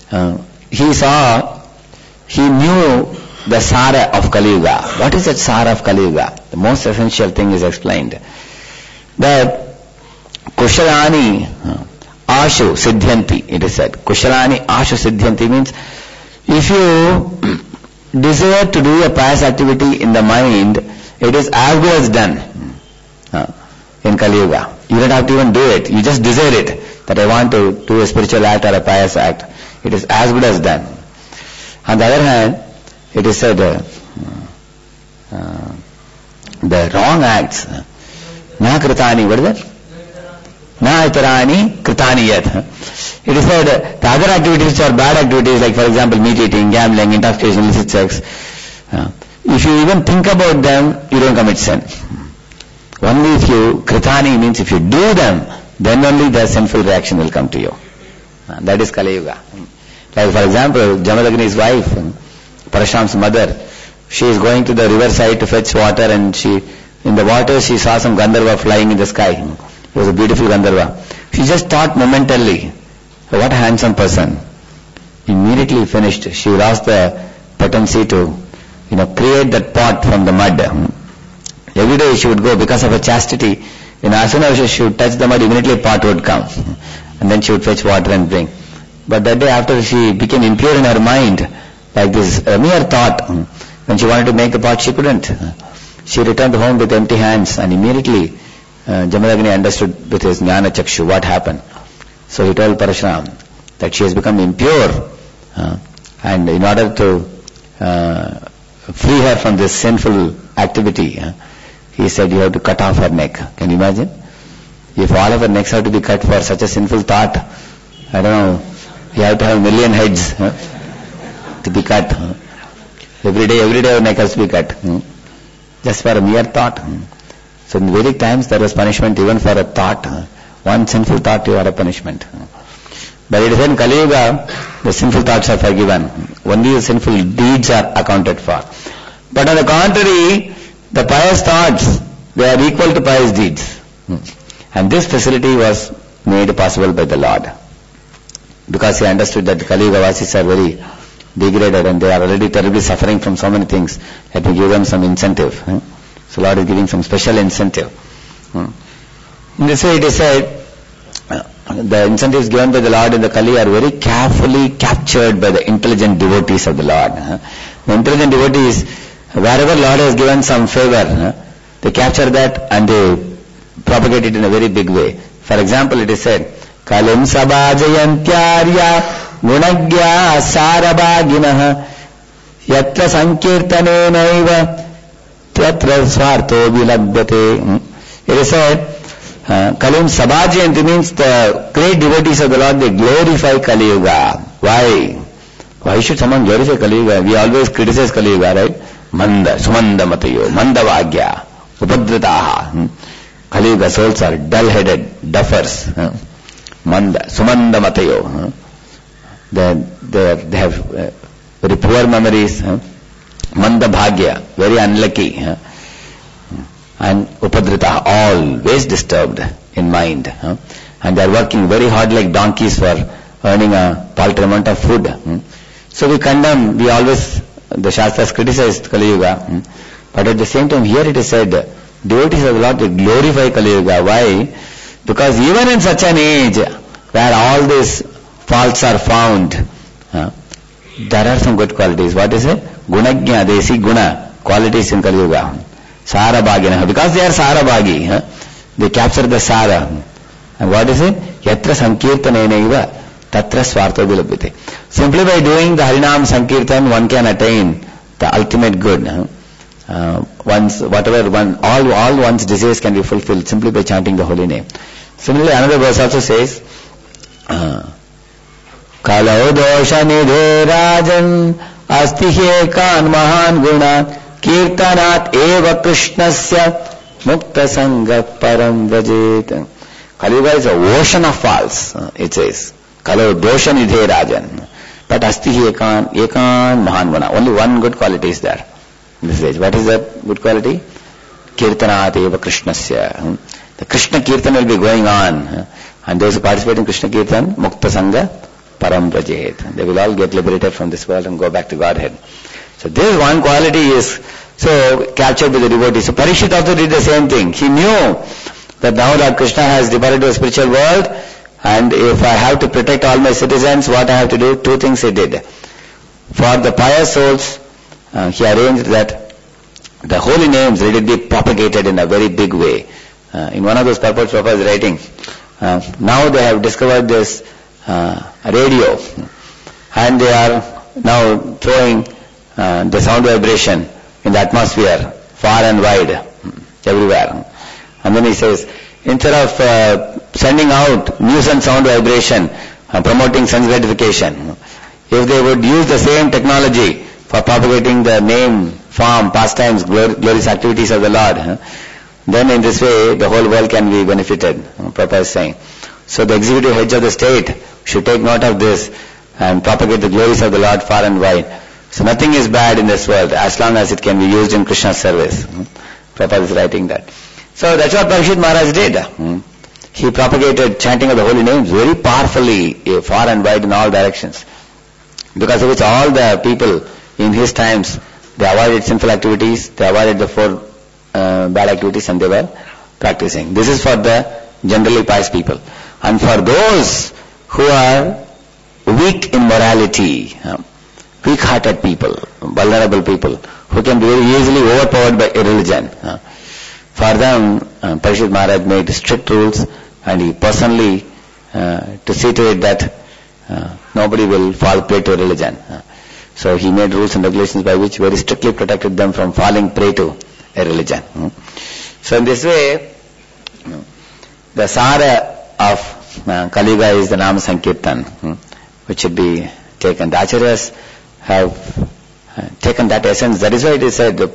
He knew the Sara of Kali Yuga. What is that Sara of Kali Yuga? The most essential thing is explained. That Kushalani Ashu Siddhyanti, it is said. Kushalani Ashu Siddhyanti means if you desire to do a pious activity in the mind, it is as good as done in Kali Yuga. You don't have to even do it. You just desire it, that I want to do a spiritual act or a pious act. It is as good as done. On the other hand, it is said the wrong acts, na kritani, what is that? Na itarani kritani yat. It is said the other activities which are bad activities, like for example meat eating, gambling, intoxication, illicit sex, if you even think about them, you don't commit sin. Only if you, kritani means if you do them, then only the sinful reaction will come to you. That is Kali Yuga. Like for example, Jamadagni's wife, Parashuram's mother, she is going to the riverside to fetch water, and in the water she saw some Gandharva flying in the sky. It was a beautiful Gandharva. She just thought momentarily, what a handsome person. Immediately finished. She lost the potency to, create that pot from the mud. Every day she would go because of her chastity. As soon as she would touch the mud, immediately a pot would come. And then she would fetch water and bring. But that day after she became impure in her mind, like this, a mere thought. When she wanted to make the pot, she couldn't. She returned home with empty hands, and immediately Jamadagni understood with his Jnana Chakshu what happened. So he told Parashuram that she has become impure, and in order to free her from this sinful activity, he said you have to cut off her neck. Can you imagine? If all of her necks have to be cut for such a sinful thought, I don't know, you have to have 1,000,000 heads to be cut. Every day her neck has to be cut. Just for a mere thought. So in Vedic times there was punishment even for a thought. One sinful thought you are a punishment. But it is in Kali Yuga, the sinful thoughts are forgiven. Only the sinful deeds are accounted for. But on the contrary, the pious thoughts, they are equal to pious deeds. And this facility was made possible by the Lord. Because he understood that the Kali Yuga Vasis are very degraded and they are already terribly suffering from so many things. Let me give them some incentive. So Lord is giving some special incentive. In this way it is said, the incentives given by the Lord in the Kali are very carefully captured by the intelligent devotees of the Lord. The intelligent devotees, wherever Lord has given some favor, they capture that and they propagate it in a very big way. For example, it is said, Kalim sabhajayantyarya gunagya sarabhaginah yatra sankirtanenaiva tatra swartho vilabhyate. It is said, Kalim sabhajayanti means the great devotees of the Lord, they glorify Kali Yuga. Why? Why should someone glorify Kali Yuga? We always criticize Kali Yuga, right? Manda, sumanda matayo, manda vagya, upadrataha. Kali Yuga souls are dull-headed, duffers. Manda, sumanda matayo. They have very poor memories. Manda bhagya, very unlucky. And upadrita, always disturbed in mind. And they are working very hard like donkeys for earning a paltry amount of food. So we condemn, the Shastras criticized Kali Yuga. But at the same time here it is said, devotees of the Lord, they glorify Kali Yuga. Why? Because even in such an age where all these faults are found, there are some good qualities. What is it? Gunagya, they see guna, qualities in Kali Yuga. Sarabhagina, because they are Sarabhagi, they capture the Sara. And what is it? Yatra sankirtanenaiva tatra swartho vilabhyate. Simply by doing the Harinam Sankirtan, one can attain the ultimate good. All one's desires can be fulfilled simply by chanting the holy name. Similarly, another verse also says, Kalau dosha nidhe rajan asti hekan mahan guna kirtanat eva krishnasya mukta sangha param vajet. Kali Yuga is an ocean of faults, it says. Kalau dosha nidhe rajan. But asti ekan mahan guna. Only one good quality is there in this age. What is that good quality? Kirtanat eva krishnasya. The Krishna Kirtan will be going on. And those who participate in Krishna Kirtan, mukta sangha param vajet. They will all get liberated from this world and go back to Godhead. So this one quality is so captured by the devotees. So Parikshit also did the same thing. He knew that now Lord Krishna has departed to the spiritual world, and if I have to protect all my citizens, what I have to do? Two things he did. For the pious souls, he arranged that the holy names let it be propagated in a very big way. In one of those purports, Prabhupada is writing, now they have discovered this radio, and they are now throwing the sound vibration in the atmosphere far and wide, everywhere. And then he says, instead of sending out nuisance sound vibration, promoting sense gratification, if they would use the same technology for propagating the name, form, pastimes, glorious activities of the Lord, then in this way the whole world can be benefited, Prabhupada is saying. So the executive heads of the state should take note of this and propagate the glories of the Lord far and wide. So nothing is bad in this world as long as it can be used in Krishna's service. Prabhupada is writing that. So that's what Parikshit Maharaj did. He propagated chanting of the holy names very powerfully, far and wide in all directions. Because of which all the people in his times, they avoided sinful activities, they avoided the four bad activities, and they were practicing. This is for the generally pious people. And for those who are weak in morality, weak-hearted people, vulnerable people, who can be very easily overpowered by a religion. For them, Parikshit Maharaj made strict rules, and he personally to see to it that nobody will fall prey to religion. So he made rules and regulations by which very strictly protected them from falling prey to a religion. So in this way, the Sara of Kali Yuga is the Nama Sankirtan, which should be taken. The Acharyas have taken that essence. That is why it is said the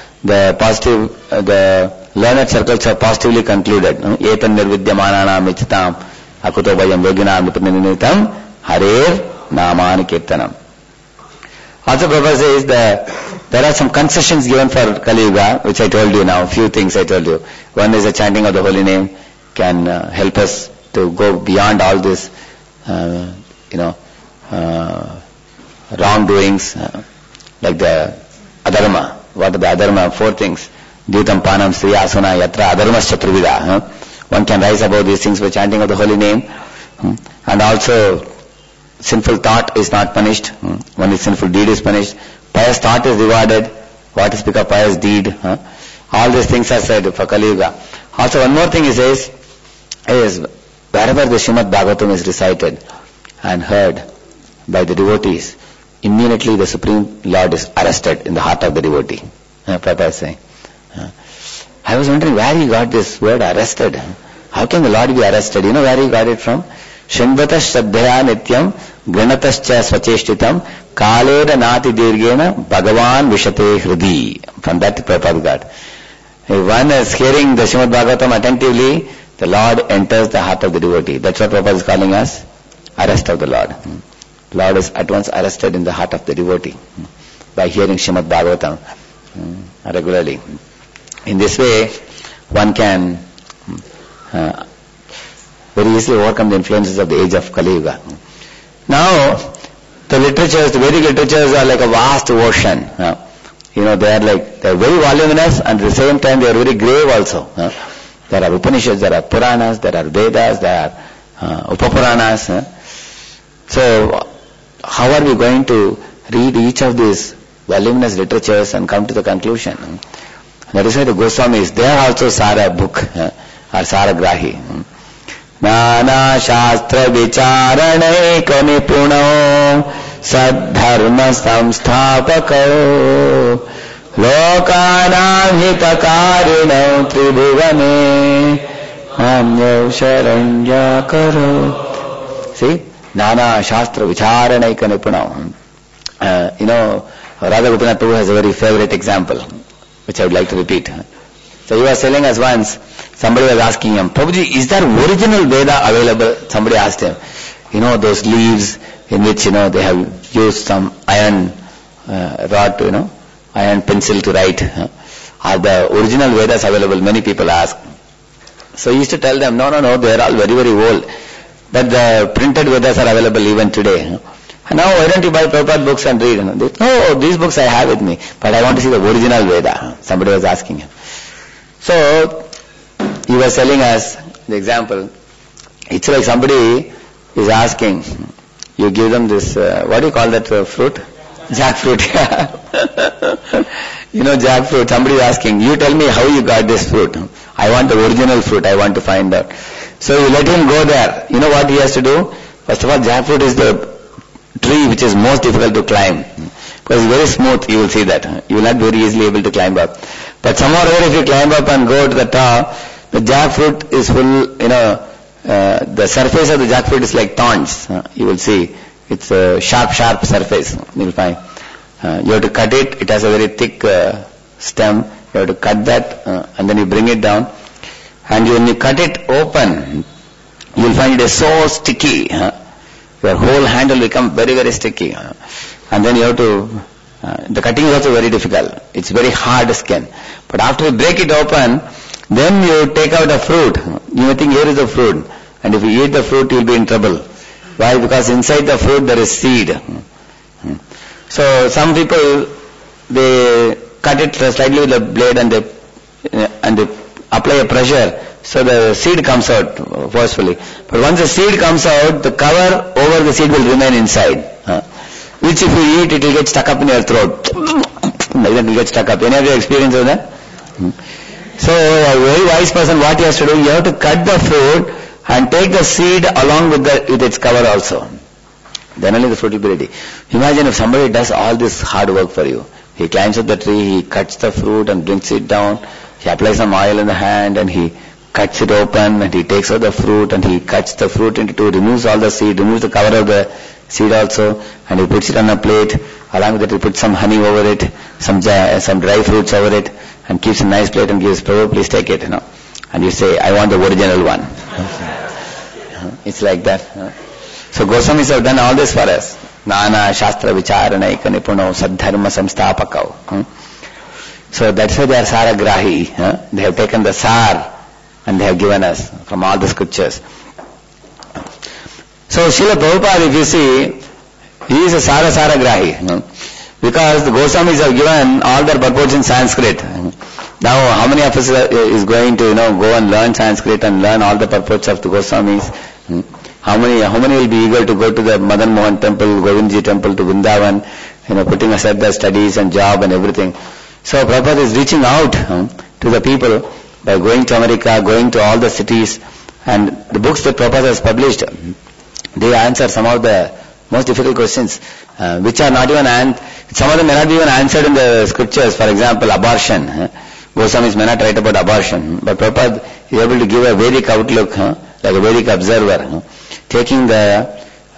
learned circles have positively concluded. Etan nirvidyamananam ichitam akuto bhayam yoginam nipaninitam harer naman kirtanam. Also Prabhupada says that there are some concessions given for Kali Yuga, which I told you now, a few things I told you. One is the chanting of the holy name can help us to go beyond all this, wrongdoings, like the adharma. What are the adharma? 4 things. Dhyutam panam striya asuna yatra adharmas chaturvida. One can rise above these things by chanting of the holy name. And also, sinful thought is not punished. Only sinful deed is punished. Pious thought is rewarded. What is because pious deed? All these things are said for Kali Yuga. Also, one more thing he says is wherever the Srimad Bhagavatam is recited and heard by the devotees, immediately the Supreme Lord is arrested in the heart of the devotee. Prabhupada is saying. I was wondering where he got this word arrested. How can the Lord be arrested? You know where he got it from? Shrinvatash Shraddhaya Nityam Granatascha Svacheshtitam Kalera Nati Dirgena Bhagavan Vishate Hridi. From that Prabhupada got. If one is hearing the Srimad Bhagavatam attentively, the Lord enters the heart of the devotee. That's what Prabhupada is calling us arrest of the Lord. The Lord is at once arrested in the heart of the devotee by hearing Srimad Bhagavatam regularly. In this way, one can very easily overcome the influences of the age of Kali Yuga. Now, the literatures, the Vedic literatures are like a vast ocean. They are very voluminous, and at the same time they are very grave also. There are Upanishads, there are Puranas, there are Vedas, there are Upapuranas. So, how are we going to read each of these voluminous literatures and come to the conclusion? That is why the Goswamis, they are also Sara book, or Sara Grahi. Nana Shastra Vicharanaika Nipuno Saddharma Samsthapako Lokanam Hitakarino Tribhuvane Amyo Sharanya Karo. See? Nana Shastra Vicharanaika Nipuno. Radha Gopinath Prabhu has a very favorite example, which I would like to repeat. So he was telling us once, somebody was asking him, Prabhuji, is there original Veda available? Somebody asked him, those leaves in which, they have used some iron rod, iron pencil to write. Are the original Vedas available? Many people ask. So he used to tell them, no, they are all very, very old. But the printed Vedas are available even today. And now why don't you buy Prabhupada books and read? No, these books I have with me, but I want to see the original Veda. Somebody was asking him. So, he was telling us the example. It's like somebody is asking, you give them this, what do you call that fruit? Jackfruit. Jackfruit. Somebody is asking, you tell me how you got this fruit. I want the original fruit. I want to find out. So you let him go there. You know what he has to do? First of all, jackfruit is the tree which is most difficult to climb. Because it's very smooth, you will see that. You will not be very easily able to climb up. But somehow or other, if you climb up and go to the top, the jackfruit is full, the surface of the jackfruit is like thorns. You will see. It's a sharp surface. You will find. You have to cut it. It has a very thick stem. You have to cut that and then you bring it down. And when you cut it open, you will find it is so sticky. Your whole hand will become very, very sticky. And then you have to, the cutting is also very difficult. It's very hard skin. But after you break it open, then you take out a fruit. You may think here is the fruit. And if you eat the fruit, you will be in trouble. Why? Because inside the fruit there is seed. So some people, they cut it slightly with the blade and they apply a pressure. So the seed comes out forcefully. But once the seed comes out, the cover over the seed will remain inside. which if you eat, it will get stuck up in your throat. Like that will get stuck up. Any of you experience of that? So a very wise person, what he has to do, you have to cut the fruit and take the seed along with its cover also. Then only the fruit will be ready. Imagine if somebody does all this hard work for you. He climbs up the tree, he cuts the fruit and brings it down. He applies some oil in the hand and he cuts it open and he takes out the fruit and he cuts the fruit into two, removes all the seed, removes the cover of the seed also, and he puts it on a plate. Along with it, he puts some honey over it, some dry fruits over it, and keeps a nice plate and gives, Prabhu, please take it, And you say, I want the original one. It's like that. So Goswamis have done all this for us. Nana Shastra Vicharanaika Nipuno Sadharma Samstapakau. So that's why they are Saragrahi. They have taken the Sar and they have given us from all the scriptures. So Srila Prabhupada, if you see, he is a Saragrahi. Because the Goswamis have given all their purports in Sanskrit. Now how many of us is going to go and learn Sanskrit and learn all the purports of the Goswamis? How many will be eager to go to the Madan Mohan temple, Govindji temple, to Vrindavan, putting aside their studies and job and everything. So Prabhupada is reaching out to the people by going to America, going to all the cities, and the books that Prabhupada has published, they answer some of the most difficult questions, which are not even, some of them may not be even answered in the scriptures. For example, abortion. Goswamis may not write about abortion, but Prabhupada is able to give a Vedic outlook, like a Vedic observer, taking the,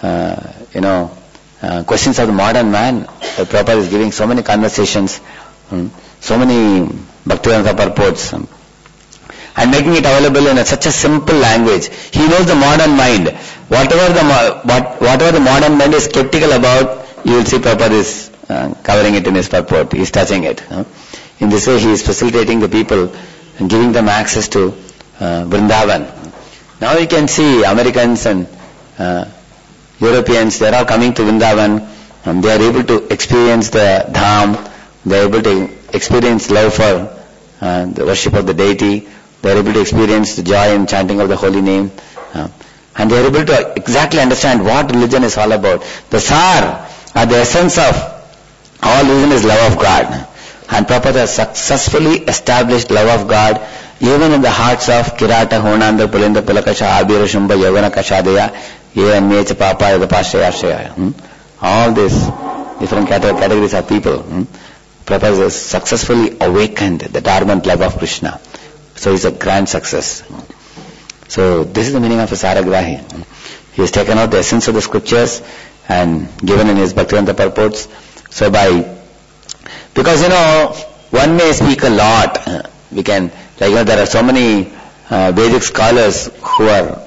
questions of the modern man. Prabhupada is giving so many conversations, so many Bhaktivedanta purports, and making it available in such a simple language. He knows the modern mind. Whatever the modern mind is skeptical about, you will see Prabhupada is covering it in his purport. He is touching it. In this way, he is facilitating the people and giving them access to Vrindavan. Now you can see Americans and Europeans, they are all coming to Vrindavan, and they are able to experience the Dham, they are able to experience love for the worship of the deity, they are able to experience the joy and chanting of the holy name, and they are able to exactly understand what religion is all about. The Sar, the essence of all religion is love of God. And Prabhupada has successfully established love of God even in the hearts of Kirata, Honanda, Pulinda, Pulakasha, Abhira, Shumba, Yavana, Kashadeya, Yecha, Papa, Yadapashaya, all these different categories of people. Prabhupada has successfully awakened the dormant love of Krishna. So it's a grand success. So this is the meaning of a Saragrahi. He has taken out the essence of the scriptures and given in his Bhaktivedanta purports. So because one may speak a lot. We can, there are so many Vedic scholars who are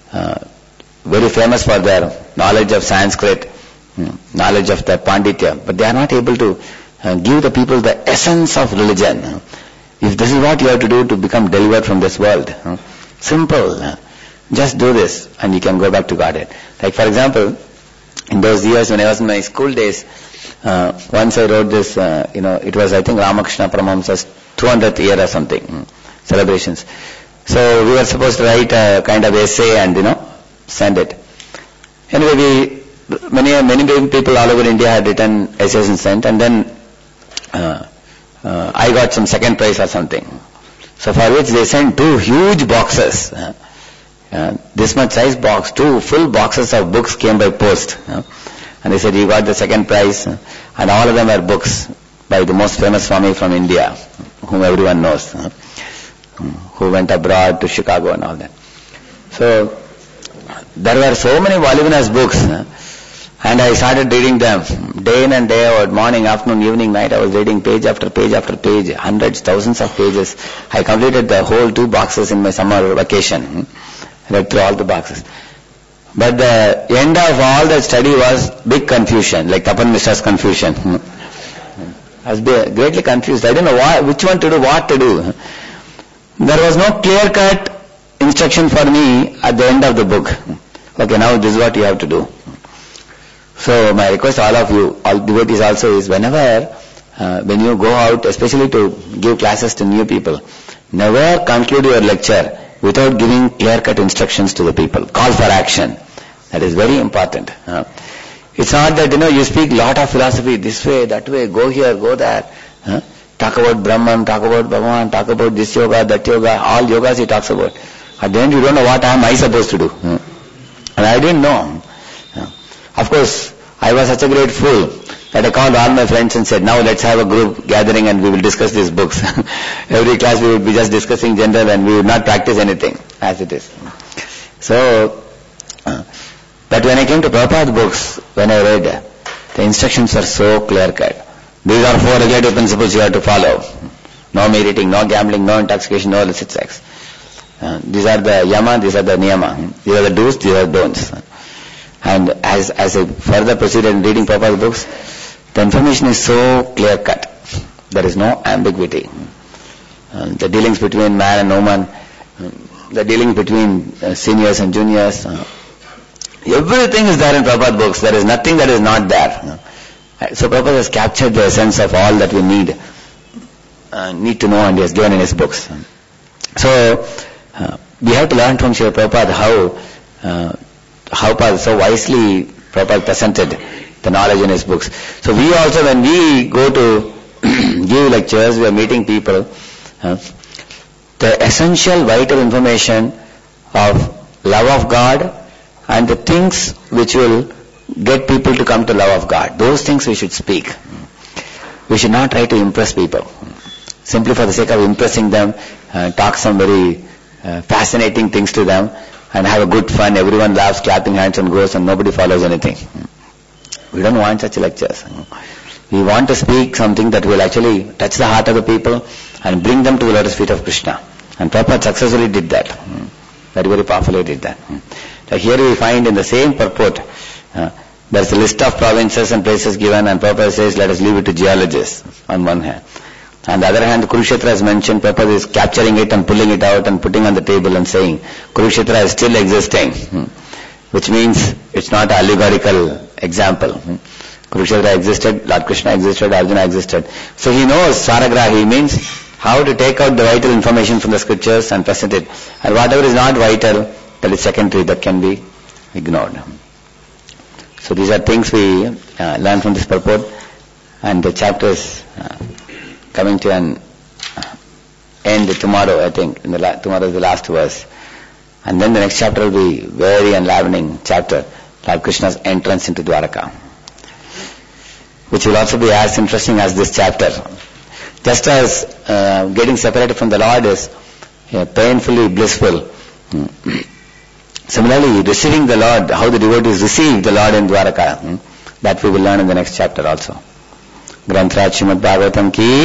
very famous for their knowledge of Sanskrit, knowledge of the Panditya, but they are not able to give the people the essence of religion. If this is what you have to do to become delivered from this world, simple. Just do this and you can go back to Godhead. Like for example, in those years when I was in my school days, once I wrote this, it was I think Ramakrishna Paramahamsa's 200th year or something, celebrations. So we were supposed to write a kind of essay and send it. Anyway, many people all over India had written essays and sent, and then I got some second prize or something. So for which they sent 2 huge boxes. This much size box, 2 full boxes of books came by post. And they said, you got the second prize. And all of them are books by the most famous Swami from India, whom everyone knows, who went abroad to Chicago and all that. So there were so many voluminous books, and I started reading them day in and day out, morning, afternoon, evening, night. I was reading page after page after page, hundreds, thousands of pages. I completed the whole 2 boxes in my summer vacation. Read through all the boxes. But the end of all that study was big confusion, like Tapan Mishra's confusion. I was greatly confused. I didn't know which one to do, what to do. There was no clear-cut instruction for me at the end of the book. Okay, now this is what you have to do. So my request to all of you, all devotees also, is whenever, when you go out, especially to give classes to new people, never conclude your lecture without giving clear-cut instructions to the people. Call for action. That is very important. It's not that, you speak lot of philosophy, this way, that way, go here, go there. Talk about Brahman, talk about Bhagavan, talk about this yoga, that yoga, all yogas he talks about. At the end you don't know what am I supposed to do. And I didn't know. Of course, I was such a great fool that I called all my friends and said, now let's have a group gathering and we will discuss these books. Every class we would be just discussing general and we would not practice anything as it is. So, but when I came to Prabhupada's books, when I read, the instructions are so clear-cut. These are 4 regulative principles you have to follow. No meat eating, no gambling, no intoxication, no illicit sex. These are the yama, these are the niyama. These are the do's, these are the don'ts. And as I further proceeded in reading Prabhupada's books, the information is so clear-cut. There is no ambiguity. The dealings between man and woman, the dealings between seniors and juniors, everything is there in Prabhupada's books. There is nothing that is not there. So Prabhupada has captured the essence of all that we need to know, and he has given in his books. So we have to learn from Srila Prabhupada how so wisely Prabhupada presented the knowledge in his books. So we also, when we go to give lectures, we are meeting people, the essential vital information of love of God and the things which will get people to come to love of God, those things we should speak. We should not try to impress people simply for the sake of impressing them, talk some very fascinating things to them and have a good fun. Everyone laughs, clapping hands and goes, and nobody follows anything. We don't want such lectures. We want to speak something that will actually touch the heart of the people and bring them to the lotus feet of Krishna. And Prabhupada successfully did that. Very, very powerfully did that. So here we find in the same purport, there is a list of provinces and places given, and Prabhupada says, let us leave it to geologists on one hand. On the other hand, Kurukshetra is mentioned. Prabhupada is capturing it and pulling it out and putting on the table and saying, Kurukshetra is still existing, which means it's not an allegorical example. Kurukshetra existed, Lord Krishna existed, Arjuna existed. So he knows Saragrahi means how to take out the vital information from the scriptures and present it. And whatever is not vital, that is secondary, that can be ignored. So these are things we learn from this purport, and the chapter is coming to an end tomorrow, I think. Tomorrow is the last verse. And then the next chapter will be very enlivening chapter, Lord Krishna's entrance into Dwaraka, which will also be as interesting as this chapter. Just as getting separated from the Lord is painfully blissful, similarly receiving the Lord, how the devotees receive the Lord in Dwaraka, that we will learn in the next chapter also. Granth Raj Srimad Bhagavatam ki